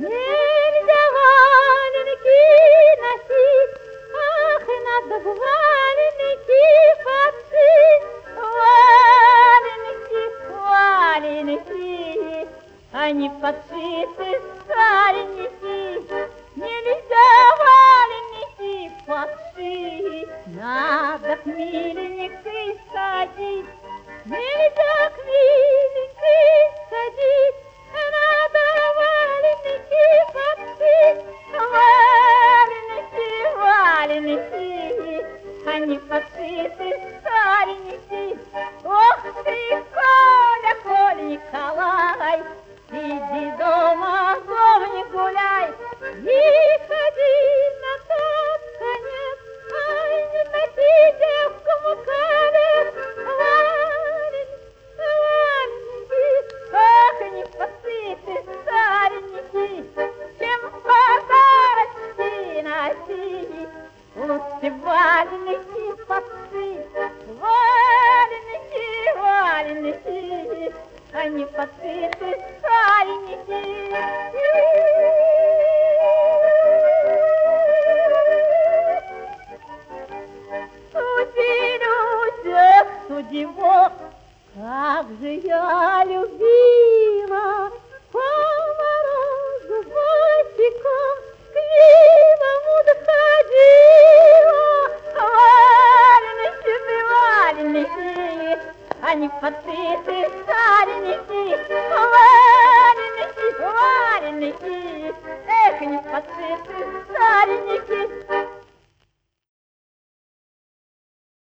Нельзя валенки носить, ах, и надо валенки подшить. Валенки, они подшиты старенькие. Нельзя валенки подшить, надо к миленькой садить. Нельзя к миленькой садить, надо валенки подшить. Валенки, они подшиты старенькие. Ох ты, Коля Николай, иди дома, не гуляй, и ходи на тот конец, ай, не носи девкам колец. Валенки, ах, не подшиты старенькие, чем подарочки носить, лучше валенки подшить. Валенки, они подшиты старенькие. Суди, Люся, суди, Бог, как же я любила по морозу босиком к Вивому доходила. Валенки, они подшиты старенькие. Валенки, эх, не подшиты старенькие.